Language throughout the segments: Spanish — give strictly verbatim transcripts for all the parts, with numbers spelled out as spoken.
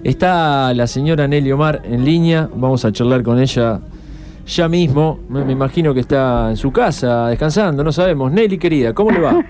Está la señora Nelly Omar en línea, vamos a charlar con ella ya mismo. Me, me imagino que está en su casa descansando, no sabemos. Nelly, querida, ¿cómo le va?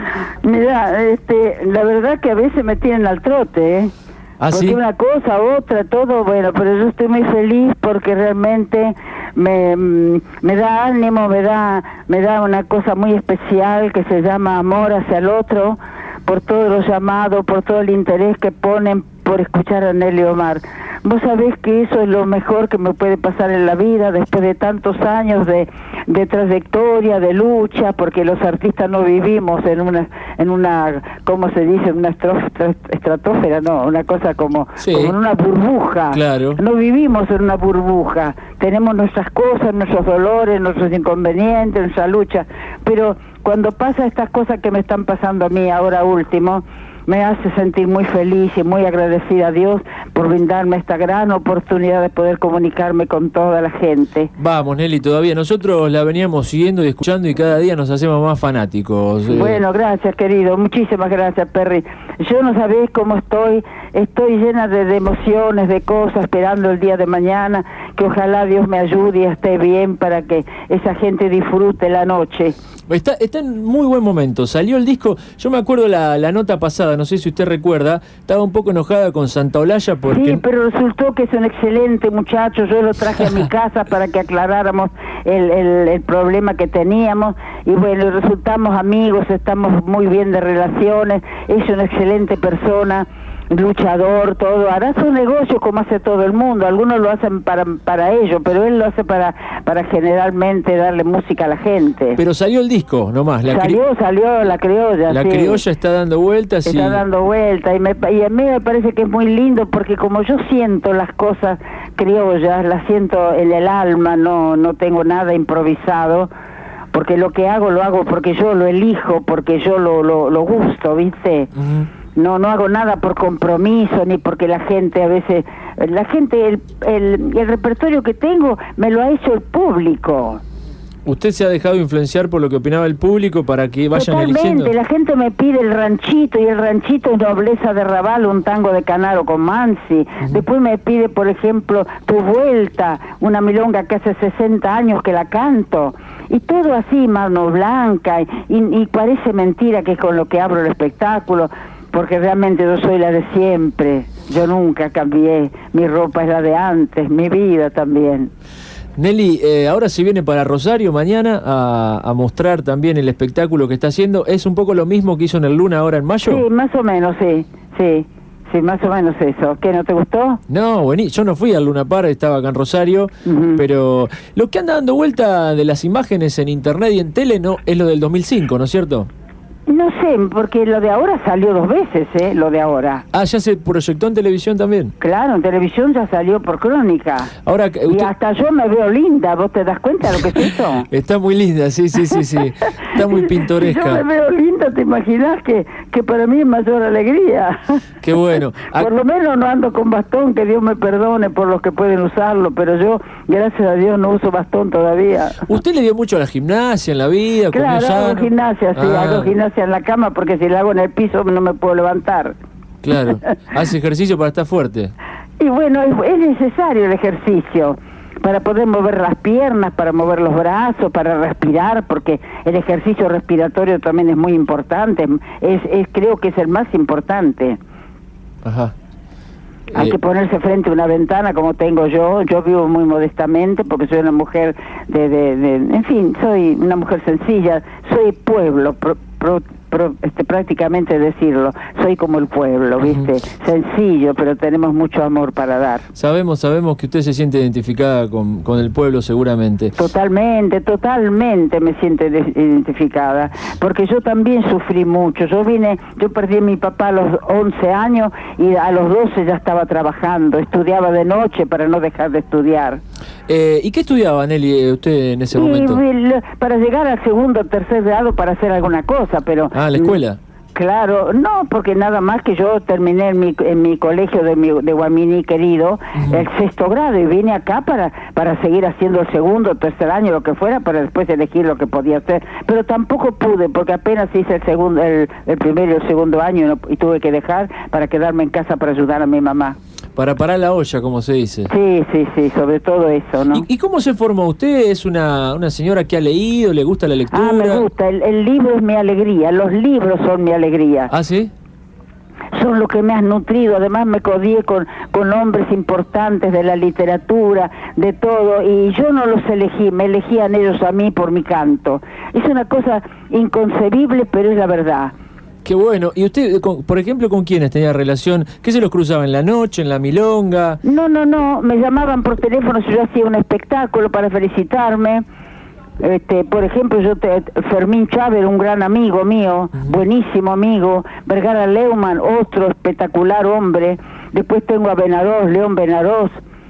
Mira, este, la verdad que a veces me tienen al trote, ¿eh? ¿Ah, porque sí? una cosa, otra, todo, bueno, pero yo estoy muy feliz porque realmente me, me da ánimo, me da, me da una cosa muy especial que se llama amor hacia el otro, por todos los llamados, por todo el interés que ponen por escuchar a Nelly Omar. Vos sabés que eso es lo mejor que me puede pasar en la vida después de tantos años de, de trayectoria, de lucha, porque los artistas no vivimos en una, en una, ¿cómo se dice? Una estrof- estratosfera, no, una cosa como, sí, como en una burbuja. Claro. No vivimos en una burbuja, tenemos nuestras cosas, nuestros dolores, nuestros inconvenientes, nuestra lucha, pero cuando pasa estas cosas que me están pasando a mí ahora último, me hace sentir muy feliz y muy agradecida a Dios por brindarme esta gran oportunidad de poder comunicarme con toda la gente. Vamos, Nelly, todavía nosotros la veníamos siguiendo y escuchando y cada día nos hacemos más fanáticos. Eh. Bueno, gracias, querido, muchísimas gracias, Perry. Yo no sabés cómo estoy, estoy llena de, de emociones, de cosas, esperando el día de mañana, que ojalá Dios me ayude y esté bien para que esa gente disfrute la noche. Está, está en muy buen momento, salió el disco, yo me acuerdo la, la nota pasada, no sé si usted recuerda, estaba un poco enojada con Santa Olalla porque... Sí, pero resultó que es un excelente muchacho, yo lo traje a mi casa para que aclaráramos el, el, el problema que teníamos, y bueno, resultamos amigos, estamos muy bien de relaciones, es una excelente persona, luchador, todo, hará su negocio como hace todo el mundo, algunos lo hacen para para ello, pero él lo hace para para generalmente darle música a la gente. Pero salió el disco, nomás. La salió, cri... salió la criolla. La sí. criolla está dando vueltas. Está y... dando vueltas, y, me, y a mí me parece que es muy lindo, porque como yo siento las cosas criollas, las siento en el alma, no, no tengo nada improvisado, porque lo que hago, lo hago porque yo lo elijo, porque yo lo, lo, lo gusto, ¿viste? Uh-huh. No, no hago nada por compromiso, ni porque la gente a veces... La gente, el, el, el repertorio que tengo, me lo ha hecho el público. ¿Usted se ha dejado influenciar por lo que opinaba el público para que vayan Totalmente, eligiendo? La gente me pide el ranchito, y el ranchito es Nobleza de Raval, un tango de Canaro con Mansi. Uh-huh. Después me pide, por ejemplo, Tu Vuelta, una milonga que hace sesenta años que la canto. Y todo así, mano blanca, y, y parece mentira que es con lo que abro el espectáculo, porque realmente yo soy la de siempre, yo nunca cambié, mi ropa es la de antes, mi vida también. Nelly, eh, ahora se viene para Rosario mañana a, a mostrar también el espectáculo que está haciendo, ¿es un poco lo mismo que hizo en el Luna ahora en mayo? Sí, más o menos, sí, sí. Sí, más o menos eso. ¿Qué, no te gustó? No, buenísimo. Yo no fui al Luna Park, estaba acá en Rosario, uh-huh. pero lo que anda dando vuelta de las imágenes en internet y en tele no es lo del dos mil cinco, ¿no es cierto? No sé, porque lo de ahora salió dos veces, ¿eh? Lo de ahora. Ah, ¿ya se proyectó en televisión también? Claro, en televisión ya salió por Crónica. Ahora, usted... Y hasta yo me veo linda, ¿vos te das cuenta de lo que es eso? Está muy linda, sí, sí, sí, sí. Está muy pintoresca. Si yo me veo linda, ¿te imaginás que, que para mí es mayor alegría? Qué bueno. Por lo menos no ando con bastón, que Dios me perdone por los que pueden usarlo, pero yo, gracias a Dios, no uso bastón todavía. ¿Usted le dio mucho a la gimnasia en la vida? Claro, hago gimnasia, sí, ah. hago gimnasia en la cama, porque si la hago en el piso no me puedo levantar. Claro, hace ejercicio para estar fuerte. Y bueno, es, es necesario el ejercicio para poder mover las piernas, para mover los brazos, para respirar, porque el ejercicio respiratorio también es muy importante, es, es creo que es el más importante. Ajá. Hay eh... que ponerse frente a una ventana como tengo yo. Yo vivo muy modestamente porque soy una mujer de, de, de en fin, soy una mujer sencilla, soy pueblo, pro, pro, pro, este, prácticamente decirlo, soy como el pueblo, ¿viste? Uh-huh. Sencillo, pero tenemos mucho amor para dar. Sabemos, sabemos que usted se siente identificada con, con el pueblo seguramente. Totalmente, totalmente me siento identificada, porque yo también sufrí mucho. Yo vine, yo perdí a mi papá a los once años y a los doce ya estaba trabajando, estudiaba de noche para no dejar de estudiar. Eh, ¿Y qué estudiaba, Nelly, usted en ese y, momento? Para llegar al segundo o tercer grado para hacer alguna cosa, pero... Ah, ¿la escuela? Claro, no, porque nada más que yo terminé en mi, en mi colegio de, mi, de Guaminí querido, uh-huh. el sexto grado, y vine acá para, para seguir haciendo el segundo o tercer año, lo que fuera, para después elegir lo que podía hacer. Pero tampoco pude, porque apenas hice el segundo, el, el primero y el segundo año, y, no, y tuve que dejar para quedarme en casa para ayudar a mi mamá. Para parar la olla, como se dice. Sí, sí, sí, sobre todo eso, ¿no? ¿Y, y cómo se formó? ¿Usted es una, una señora que ha leído, le gusta la lectura? Ah, me gusta, el, el libro es mi alegría, los libros son mi alegría. ¿Ah, sí? Son lo que me has nutrido, además me codié con, con hombres importantes de la literatura, de todo, y yo no los elegí, me elegían ellos a mí por mi canto. Es una cosa inconcebible, pero es la verdad. Qué bueno. ¿Y usted, con, por ejemplo, con quiénes tenía relación? ¿Qué se los cruzaba en la noche, en la milonga? No, no, no, me llamaban por teléfono si yo hacía un espectáculo para felicitarme. Este, por ejemplo, yo te, Fermín Chávez, un gran amigo mío, uh-huh. buenísimo amigo. Vergara Leumann, otro espectacular hombre. Después tengo a Benarós, León Benarós.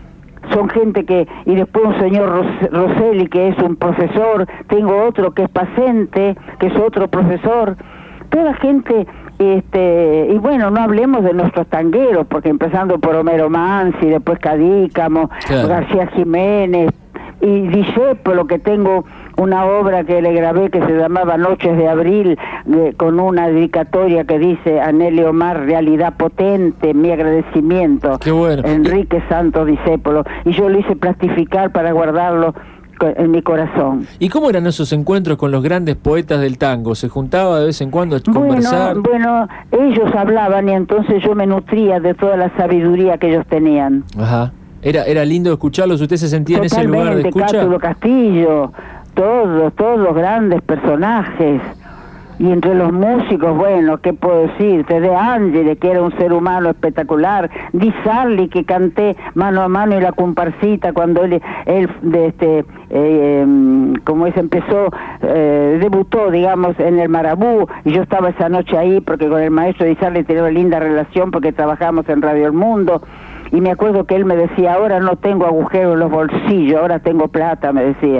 Son gente que... Y después un señor Ros, Rosselli, que es un profesor. Tengo otro que es Pacente, que es otro profesor. Toda gente, este, y bueno, no hablemos de nuestros tangueros, porque empezando por Homero Mansi, después Cadícamo, claro. García Jiménez, y Discépolo, que tengo una obra que le grabé que se llamaba Noches de Abril, de, con una dedicatoria que dice a Nelly Omar, realidad potente, mi agradecimiento. Qué bueno. Enrique Santos Discépolo, y yo lo hice plastificar para guardarlo en mi corazón. ¿Y cómo eran esos encuentros con los grandes poetas del tango? ¿Se juntaba de vez en cuando a conversar? Bueno, bueno, ellos hablaban y entonces yo me nutría de toda la sabiduría que ellos tenían. Ajá. Era, era lindo escucharlos. ¿Usted se sentía Totalmente, en ese lugar de escucha? Cátulo Castillo, todos, todos los grandes personajes. Y entre los músicos, bueno, ¿qué puedo decirte? De Angeli, que era un ser humano espectacular. Di Sarli, que canté mano a mano y la comparsita cuando él, él de este, eh, como es, empezó, eh, debutó, digamos, en el Marabú. Y yo estaba esa noche ahí porque con el maestro Di Sarli tenía una linda relación porque trabajamos en Radio El Mundo. Y me acuerdo que él me decía, ahora no tengo agujeros en los bolsillos, ahora tengo plata, me decía.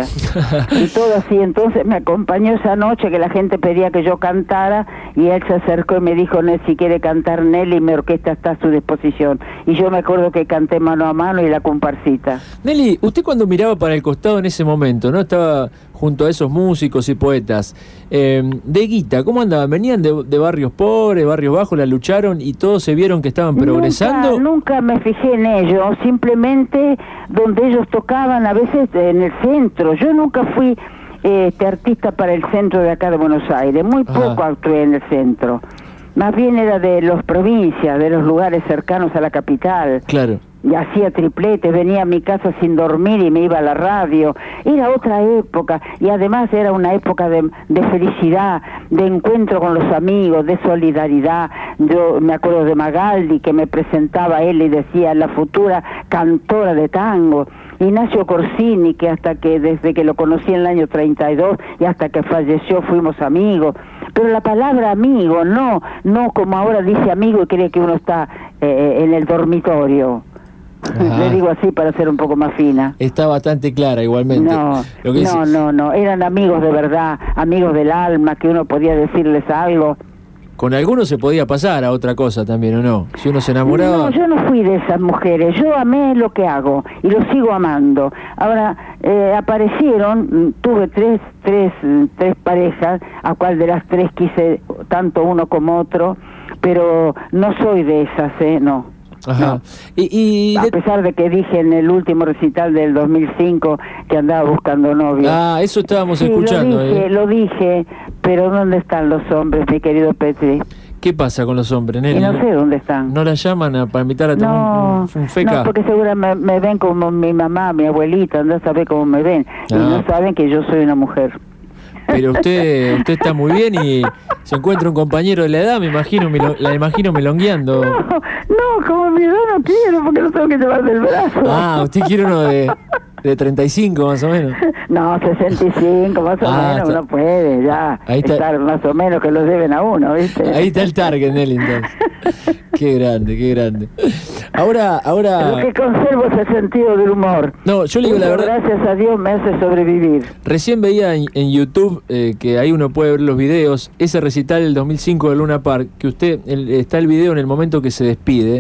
Y todo así, entonces me acompañó esa noche que la gente pedía que yo cantara, y él se acercó y me dijo, si quiere cantar Nelly, mi orquesta está a su disposición. Y yo me acuerdo que canté mano a mano y la comparsita. Nelly, usted cuando miraba para el costado en ese momento, ¿no? Estaba junto a esos músicos y poetas, eh, de guita, ¿cómo andaban? ¿Venían de, de barrios pobres, barrios bajos, la lucharon y todos se vieron que estaban progresando? Nunca, nunca me fijé en ellos, simplemente donde ellos tocaban, a veces en el centro. Yo nunca fui este artista para el centro de acá de Buenos Aires, muy poco Ajá. actué en el centro. Más bien era de las provincias, de los lugares cercanos a la capital. Claro. Y hacía tripletes, venía a mi casa sin dormir y me iba a la radio. Era otra época, y además era una época de, de felicidad, de encuentro con los amigos, de solidaridad. Yo me acuerdo de Magaldi, que me presentaba a él y decía, la futura cantora de tango. Ignacio Corsini, que hasta que, desde que lo conocí en el año treinta y dos y hasta que falleció fuimos amigos. Pero la palabra amigo, no, no como ahora dice amigo y cree que uno está eh, en el dormitorio. Ajá. Le digo así para ser un poco más fina. Está bastante clara igualmente. No, Lo que no, es... no, no, eran amigos de verdad, amigos del alma, que uno podía decirles algo. Con algunos se podía pasar a otra cosa también, ¿o no? Si uno se enamoraba... No, yo no fui de esas mujeres, yo amé lo que hago y lo sigo amando. Ahora, eh, aparecieron, tuve tres, tres, tres parejas, a cual de las tres quise tanto uno como otro, pero no soy de esas, ¿eh? No. Ajá. No. Y, y a pesar de que dije en el último recital del dos mil cinco que andaba buscando novio. Ah, eso estábamos sí, escuchando. Lo dije, eh. lo dije, pero ¿dónde están los hombres, mi querido Petri? ¿Qué pasa con los hombres, Nelly? Y no sé dónde están. ¿No la llaman a, para invitar a tomar no, un, un feca? No, porque seguramente me, me ven como mi mamá, mi abuelita, no sabe cómo me ven. Ah. Y no saben que yo soy una mujer. Pero usted usted está muy bien y se encuentra un compañero de la edad, me imagino, me lo, la imagino melongueando. No, no, como mi edad no quiero, porque lo tengo que llevar del brazo. Ah, usted quiere uno de, de treinta y cinco más o menos. No, sesenta y cinco más o ah, menos, está. Uno puede ya ahí está. Estar más o menos que lo deben a uno, ¿viste? Ahí está el target, Nelly, entonces. Qué grande, qué grande. Ahora, ahora... Lo que conservo es el sentido del humor. No, yo le digo la verdad... Gracias a Dios me hace sobrevivir. Recién veía en, en YouTube, eh, que ahí uno puede ver los videos, ese recital del dos mil cinco de Luna Park, que usted, el, está el video en el momento que se despide.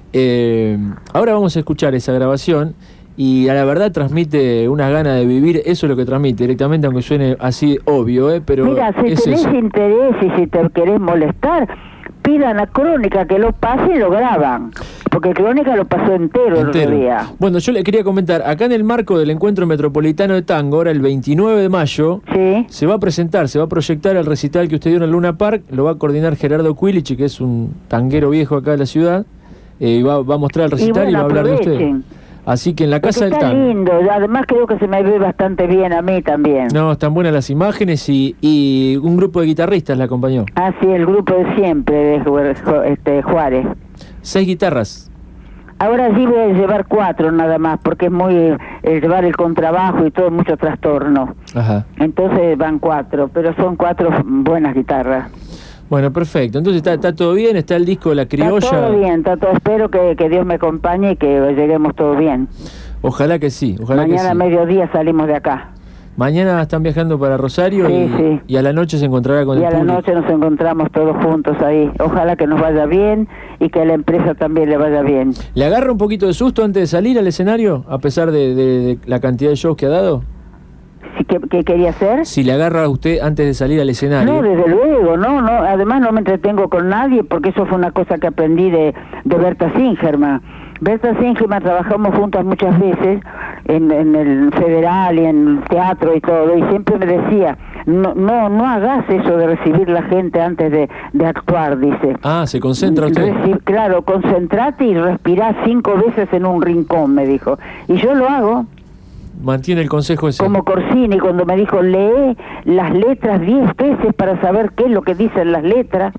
Eh, ahora vamos a escuchar esa grabación y a la verdad transmite unas ganas de vivir, eso es lo que transmite directamente, aunque suene así obvio, ¿eh? Pero mira, si es tenés eso. interés y si te querés molestar... pidan a Crónica que lo pase y lo graban, porque Crónica lo pasó entero, entero. el otro día. Bueno, yo le quería comentar, acá en el marco del Encuentro Metropolitano de Tango, ahora el veintinueve de mayo, ¿sí? se va a presentar, se va a proyectar el recital que usted dio en el Luna Park, lo va a coordinar Gerardo Quilich, que es un tanguero viejo acá de la ciudad, eh, y va, va a mostrar el recital y, bueno, y va a hablar aprovechen. de usted. Así que en la Casa del Tango. Está lindo, además creo que se me ve bastante bien a mí también. No, están buenas las imágenes y, y un grupo de guitarristas la acompañó. Ah, sí, el grupo de siempre de este, Juárez. Seis guitarras. Ahora sí voy a llevar cuatro nada más, porque es muy eh, llevar el contrabajo y todo, mucho trastorno. Ajá. Entonces van cuatro, pero son cuatro buenas guitarras. Bueno, perfecto. Entonces está, está todo bien, está el disco La Criolla. Está todo bien, está todo. Espero que, que Dios me acompañe y que lleguemos todo bien. Ojalá que sí, ojalá Mañana que sí. a mediodía salimos de acá. Mañana están viajando para Rosario, sí, y, sí. y a la noche se encontrará con y el público. Y a la noche nos encontramos todos juntos ahí. Ojalá que nos vaya bien y que a la empresa también le vaya bien. ¿Le agarra un poquito de susto antes de salir al escenario, a pesar de, de, de la cantidad de shows que ha dado? ¿Qué, ¿Qué quería hacer? Si le agarra a usted antes de salir al escenario. No, desde luego, no, no. Además no me entretengo con nadie, porque eso fue una cosa que aprendí de, de Berta Singerman. Berta Singerman trabajamos juntas muchas veces en, en el Federal y en el teatro y todo, y siempre me decía, no no no hagas eso de recibir la gente antes de, de actuar, dice. Ah, ¿se concentra usted? Reci- claro, concentrate y respirá cinco veces en un rincón, me dijo. Y yo lo hago. Mantiene el consejo ese. Como Corsini cuando me dijo, lee las letras diez veces para saber qué es lo que dicen las letras.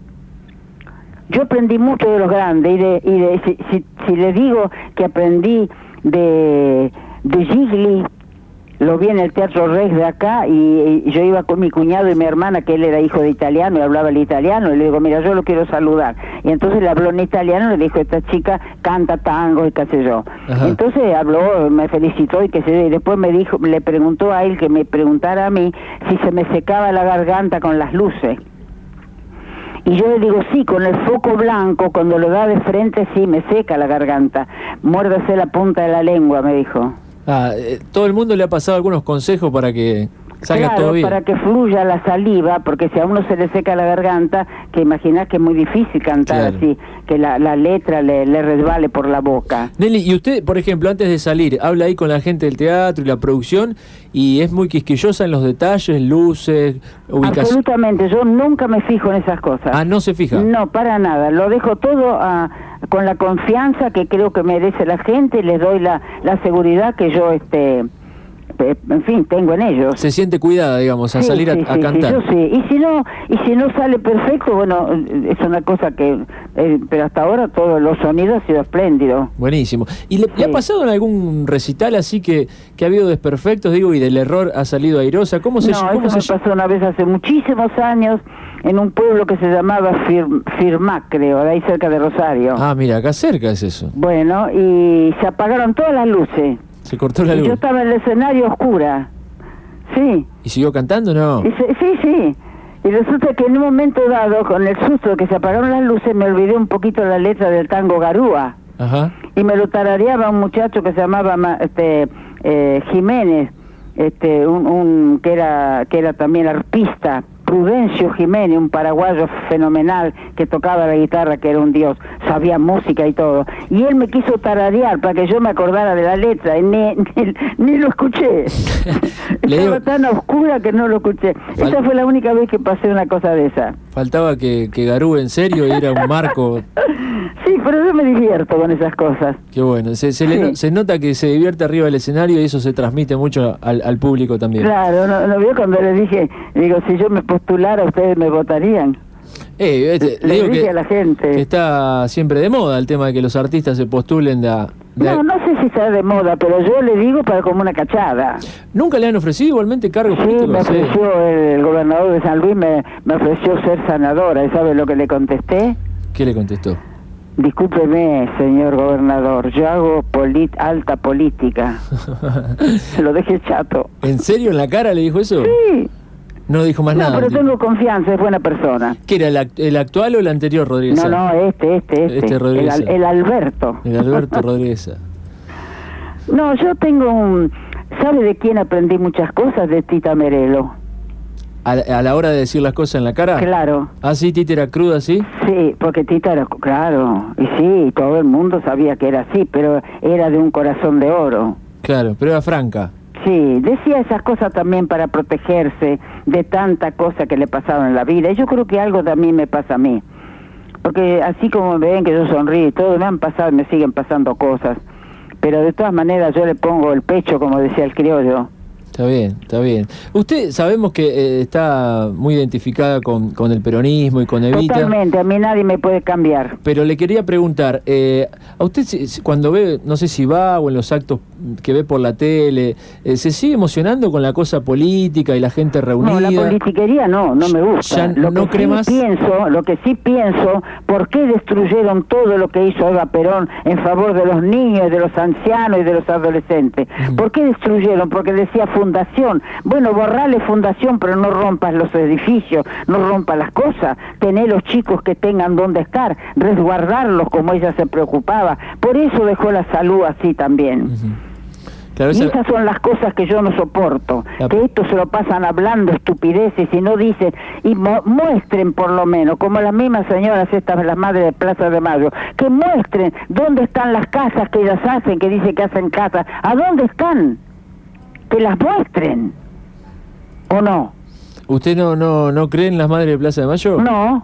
Yo aprendí mucho de los grandes, y de, y de si, si, si le digo que aprendí de, de Gigli, lo vi en el Teatro Rex de acá, y, y yo iba con mi cuñado y mi hermana, que él era hijo de italiano y hablaba el italiano, y le digo, mira, yo lo quiero saludar. Y entonces le habló en italiano y le dijo, esta chica canta tango y qué sé yo. Ajá. Entonces habló, me felicitó y qué sé yo, y después me dijo, le preguntó a él que me preguntara a mí si se me secaba la garganta con las luces. Y yo le digo, sí, con el foco blanco, cuando lo da de frente, sí, me seca la garganta. Muérdase la punta de la lengua, me dijo. Ah, eh, todo el mundo le ha pasado algunos consejos para que salga claro, todo bien. Para que fluya la saliva, porque si a uno se le seca la garganta, que imaginás que es muy difícil cantar Claro. así, que la, la letra le, le resbale por la boca. Nelly, y usted, por ejemplo, antes de salir, habla ahí con la gente del teatro y la producción, y es muy quisquillosa en los detalles, luces, ubicación. Absolutamente, yo nunca me fijo en esas cosas. Ah, ¿no se fija? No, para nada, lo dejo todo a, con la confianza que creo que merece la gente, y les doy la, la seguridad que yo, este, eh, en fin, tengo en ellos. Se siente cuidada, digamos, a Sí, salir sí, a, a sí, cantar. sí, yo sí. Y si no, y si no sale perfecto, bueno, es una cosa que, eh, pero hasta ahora todos los sonidos han sido espléndidos. Buenísimo. ¿Y le, Sí. le ha pasado en algún recital así que, que ha habido desperfectos, digo, y del error ha salido airosa? ¿Cómo se No, cómo eso se me pasó una vez hace muchísimos años en un pueblo que se llamaba Fir, Firmac, creo, de ahí cerca de Rosario. Ah, mira, acá cerca es eso. Bueno, y se apagaron todas las luces. Se cortó la Y luz. yo estaba en el escenario oscura. Sí. ¿Y siguió cantando? No. Y se- sí, sí. Y resulta que en un momento dado, con el susto de que se apagaron las luces, me olvidé un poquito la letra del tango Garúa. Ajá. Y me lo tarareaba un muchacho que se llamaba Ma- este eh, Jiménez, este un, un que era que era también arpista, Prudencio Jiménez, un paraguayo fenomenal que tocaba la guitarra, que era un dios, sabía música y todo. Y él me quiso tararear para que yo me acordara de la letra, y ni, ni, ni lo escuché. Le Estaba digo- tan oscura que no lo escuché. Fal- Esa fue la única vez que pasé una cosa de esa. Faltaba que, que Garú en serio y era un marco. Sí, pero yo me divierto con esas cosas. Qué bueno. Se, se, le Sí. no- se nota que se divierte arriba del escenario y eso se transmite mucho al, al público también. Claro, no, no vio cuando le dije, digo, si yo me postulara, ustedes me votarían. Eh, este, le Le digo dije que, a la gente. que está siempre de moda el tema de que los artistas se postulen de, a- de a- No, no sé si está de moda, pero yo le digo para como una cachada. ¿Nunca le han ofrecido igualmente cargos Sí, políticos? me Sí. ofreció el, el gobernador de San Luis, me, me ofreció ser sanadora. ¿Y sabe lo que le contesté? ¿Qué le contestó? Discúlpeme, señor gobernador, yo hago polit alta política. Se lo dejé chato. ¿En serio en la cara le dijo eso? Sí. No dijo más No, nada. pero el tipo. tengo confianza, es buena persona. ¿Qué era, el, act- el actual o el anterior Rodríguez? No, Sá? no, este, este, este. Este Rodríguez el, al- Sá. el Alberto. El Alberto Rodríguez. Sá. No, yo tengo un... ¿Sabe de quién aprendí muchas cosas? De Tita Merelo. ¿A, a la hora de decir las cosas en la cara? Claro. ¿Ah, sí, Tita era cruda, sí? Sí, porque Tita era, claro, y sí, todo el mundo sabía que era así, pero era de un corazón de oro. Claro, pero era franca. Sí, decía esas cosas también para protegerse de tanta cosa que le pasaba en la vida. Y yo creo que algo también me pasa a mí. Porque así como ven que yo sonrío y todo, me han pasado y me siguen pasando cosas. Pero de todas maneras yo le pongo el pecho, como decía el criollo. Está bien, está bien. Usted sabemos que eh, está muy identificada con, con el peronismo y con Evita. Totalmente, a mí nadie me puede cambiar. Pero le quería preguntar, eh, a usted si, cuando ve, no sé si va o en los actos que ve por la tele, eh, ¿se sigue emocionando con la cosa política y la gente reunida? No, la politiquería no, no me gusta. ¿Ya lo no que cree sí más? Pienso, lo que sí pienso, ¿por qué destruyeron todo lo que hizo Eva Perón en favor de los niños, de los ancianos y de los adolescentes? Mm. ¿Por qué destruyeron? Porque decía fundación. Bueno, borrale fundación, pero no rompas los edificios, no rompas las cosas. Tener los chicos que tengan donde estar, resguardarlos como ella se preocupaba. Por eso dejó la salud así también. Uh-huh. Claro, esa... Y esas son las cosas que yo no soporto, la... que esto se lo pasan hablando estupideces y no dicen, y mu muestren por lo menos, como las mismas señoras estas, las madres de Plaza de Mayo, que muestren dónde están las casas que ellas hacen, que dicen que hacen casas, ¿a dónde están? Que las muestren, ¿o no? ¿Usted no, no, no cree en las madres de Plaza de Mayo? No,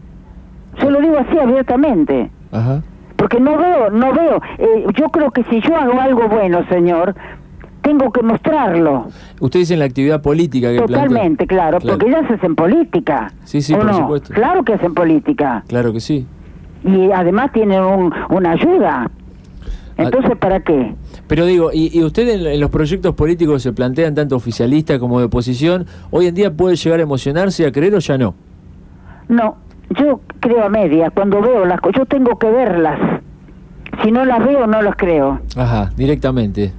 se lo digo así abiertamente. Ajá. Porque no veo, no veo, eh, yo creo que si yo hago algo bueno, señor, tengo que mostrarlo. Usted dice en la actividad política que Totalmente, claro, claro, porque ellas hacen política. Sí, sí, ¿o por no? supuesto. Claro que hacen política. Claro que sí. Y además tienen un, una ayuda. Entonces, ¿para qué? Pero digo, ¿y, y usted en, en los proyectos políticos se plantean tanto oficialista como de oposición? ¿Hoy en día puede llegar a emocionarse, a creer o ya no? No. Yo creo a media, cuando veo las cosas, yo tengo que verlas. Si no las veo, no las creo. Ajá, directamente.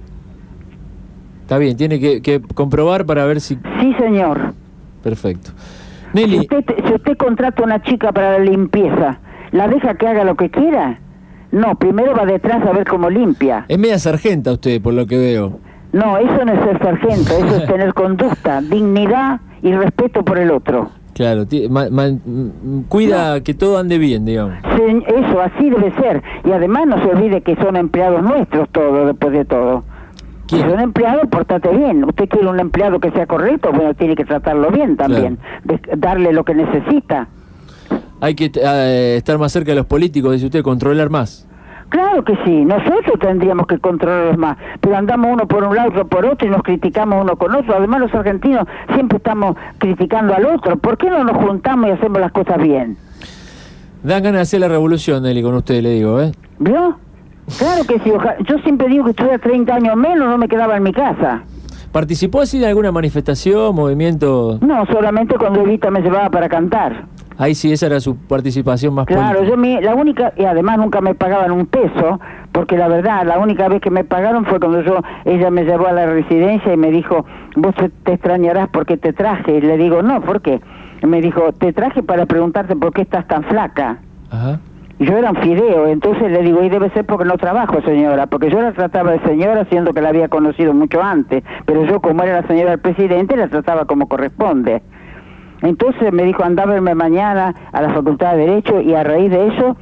Está bien, tiene que, que comprobar para ver si... Sí, señor. Perfecto. Nelly... Si usted, si usted contrata a una chica para la limpieza, ¿la deja que haga lo que quiera? No, primero va detrás a ver cómo limpia. Es media sargenta usted, por lo que veo. No, eso no es ser sargento, eso es tener conducta, dignidad y respeto por el otro. Claro, ma, ma, cuida no. que todo ande bien, digamos. Sí, eso, así debe ser. Y además no se olvide que son empleados nuestros todos, después de todo. Si son empleados, portate bien. Usted quiere un empleado que sea correcto, bueno, tiene que tratarlo bien también, claro. de, darle lo que necesita. Hay que uh, estar más cerca de los políticos, dice usted, controlar más. Claro que sí, nosotros tendríamos que controlarlos más, pero andamos uno por un lado, otro por otro y nos criticamos uno con otro. Además los argentinos siempre estamos criticando al otro. ¿Por qué no nos juntamos y hacemos las cosas bien? Dan ganas de hacer la revolución, Nelly, con usted, le digo, ¿eh? ¿Vio? Claro que sí, ojalá. Yo siempre digo que estuviera treinta años menos, no me quedaba en mi casa. ¿Participó así de alguna manifestación, movimiento? No, solamente cuando Evita me llevaba para cantar. Ahí sí, esa era su participación más Claro, política. yo mi, la única, y además nunca me pagaban un peso, porque la verdad, la única vez que me pagaron fue cuando yo, ella me llevó a la residencia y me dijo, vos te, te extrañarás porque te traje. Y le digo, no, ¿por qué? Y me dijo, te traje para preguntarte por qué estás tan flaca. Ajá. Y yo era un fideo, entonces le digo, y debe ser porque no trabajo, señora, porque yo la trataba de señora siendo que la había conocido mucho antes, pero yo como era la señora del presidente la trataba como corresponde. Entonces me dijo, anda a verme mañana a la Facultad de Derecho, y a raíz de eso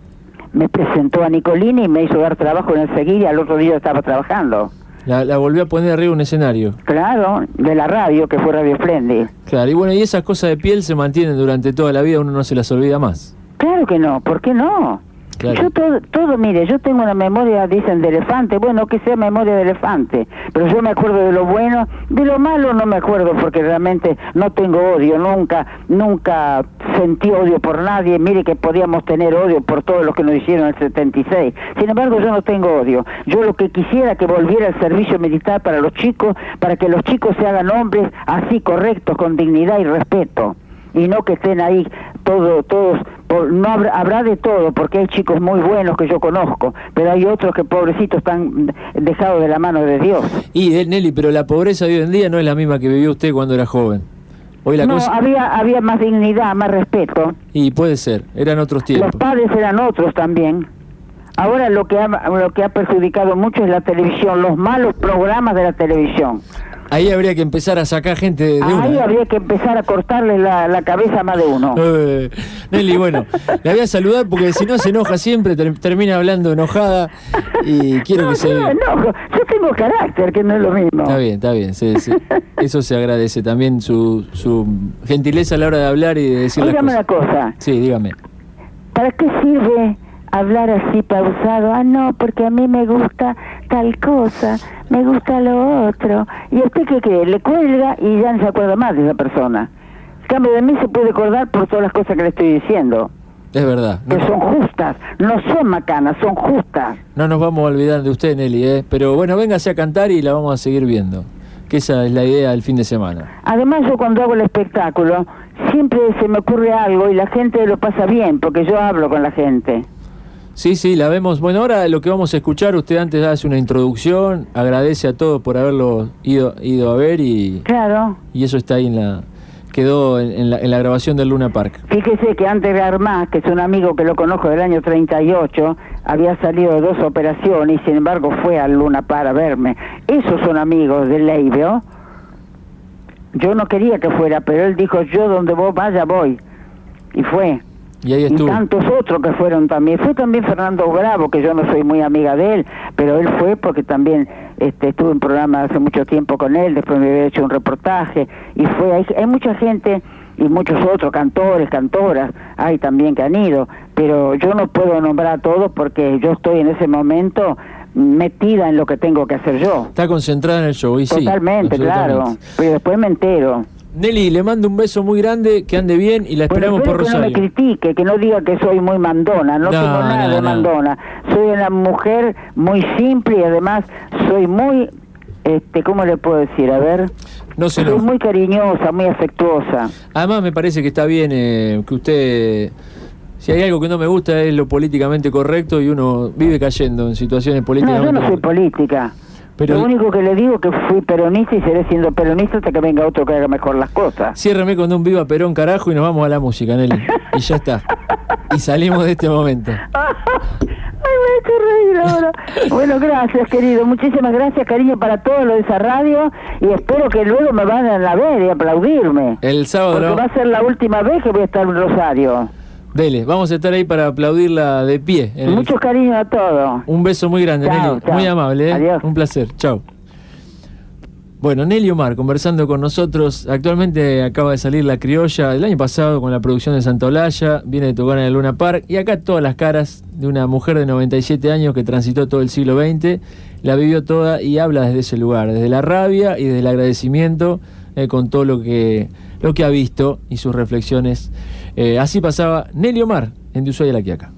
me presentó a Nicolini y me hizo dar trabajo en el Seguir, y al otro día estaba trabajando. La, la volvió a poner arriba un escenario. Claro, de la radio, que fue Radio Splendid. Claro, y bueno, y esas cosas de piel se mantienen durante toda la vida, uno no se las olvida más. Claro que no, ¿por qué no? Claro. Yo todo, todo, mire, yo tengo una memoria, dicen, de elefante, bueno, que sea memoria de elefante, pero yo me acuerdo de lo bueno, de lo malo no me acuerdo, porque realmente no tengo odio, nunca, nunca sentí odio por nadie. Mire que podíamos tener odio por todos los que nos hicieron en el setenta y seis, sin embargo yo no tengo odio. Yo lo que quisiera que volviera el servicio militar para los chicos, para que los chicos se hagan hombres así, correctos, con dignidad y respeto, y no que estén ahí todo, todos, por, no habrá, habrá de todo, porque hay chicos muy buenos que yo conozco, pero hay otros que pobrecitos están dejados de la mano de Dios. Y Nelly, pero la pobreza de hoy en día no es la misma que vivió usted cuando era joven. Hoy la no, cosa... había, había más dignidad, más respeto. Y puede ser, eran otros tiempos. Los padres eran otros también. Ahora lo que ha, lo que ha perjudicado mucho es la televisión, los malos programas de la televisión. Ahí habría que empezar a sacar gente de, de Ahí una. habría que empezar a cortarle la, la cabeza a más de uno. Eh, Nelly, bueno, la voy a saludar porque si no se enoja siempre, ter- termina hablando enojada y quiero no, que se... no, no, yo tengo carácter, que no es lo mismo. Está bien, está bien, sí, sí. Eso se agradece también, su, su gentileza a la hora de hablar y de decir Dígame las cosas. una cosa, Sí, dígame. ¿para qué sirve hablar así pausado? Ah, no, porque a mí me gusta tal cosa, me gusta lo otro. ¿Y usted qué cree? Le cuelga y ya no se acuerda más de esa persona. En cambio, de mí se puede acordar por todas las cosas que le estoy diciendo. Es verdad. Que No, son justas, no son macanas, son justas. no nos vamos a olvidar de usted, Nelly, ¿eh? Pero bueno, véngase a cantar y la vamos a seguir viendo. Que esa es la idea del fin de semana. Además, yo cuando hago el espectáculo, siempre se me ocurre algo y la gente lo pasa bien, porque yo hablo con la gente. Sí, sí, la vemos. Bueno, ahora lo que vamos a escuchar, usted antes hace una introducción, agradece a todos por haberlo ido, ido a ver y, Claro. y eso está ahí en la... quedó en, en, la, en la grabación del Luna Park. Fíjese que antes de Armás, que es un amigo que lo conozco del año treinta y ocho, había salido de dos operaciones y sin embargo fue al Luna Park a verme. Esos son amigos de Leibio. Yo no quería que fuera, pero él dijo, yo donde vos vaya voy. Y fue. Y ahí Y estuvo. tantos otros que fueron también. Fue también Fernando Bravo, que yo no soy muy amiga de él, pero él fue porque también este, estuve en programa hace mucho tiempo con él, después me había hecho un reportaje, y fue, hay, hay mucha gente y muchos otros, cantores, cantoras, hay también que han ido, pero yo no puedo nombrar a todos porque yo estoy en ese momento metida en lo que tengo que hacer yo. Está concentrada en el show, y sí. Totalmente, claro, pero después me entero. Nelly, le mando un beso muy grande, que ande bien y la esperamos Bueno, por espero que Rosario. no me critique, que no diga que soy muy mandona, no, No, tengo nada no, de no. mandona. Soy una mujer muy simple y además soy muy, este, ¿cómo le puedo decir? A ver, No se soy enoje. muy cariñosa, muy afectuosa. Además me parece que está bien eh, que usted, si hay algo que no me gusta es lo políticamente correcto y uno vive cayendo en situaciones No, políticamente yo no soy correctas. política. Pero- Lo único que le digo es que fui peronista y seré siendo peronista hasta que venga otro que haga mejor las cosas. Ciérrame con un viva Perón, carajo, y nos vamos a la música, Nelly. Y ya está. Y salimos de este momento. Ay, me he hecho reír ahora. Bueno, gracias, querido. Muchísimas gracias, cariño, para todo lo de esa radio. Y espero que luego me vayan a ver y aplaudirme. El sábado... Porque no- va a ser la última vez que voy a estar en Rosario. Dele, vamos a estar ahí para aplaudirla de pie. en el- Mucho cariño a todos. Un beso muy grande, Chao, Nelly. chao. Muy amable, ¿eh? Adiós. Un placer. Chao. Bueno, Nelly Omar conversando con nosotros. Actualmente acaba de salir La Criolla el año pasado con la producción de Santa Olalla. Viene de tocar en el Luna Park. Y acá todas las caras de una mujer de noventa y siete años que transitó todo el siglo veinte. La vivió toda y habla desde ese lugar, desde la rabia y desde el agradecimiento eh, con todo lo que, lo que ha visto y sus reflexiones. Eh, así pasaba Nelly Omar en De Ushuaia a La Quiaca.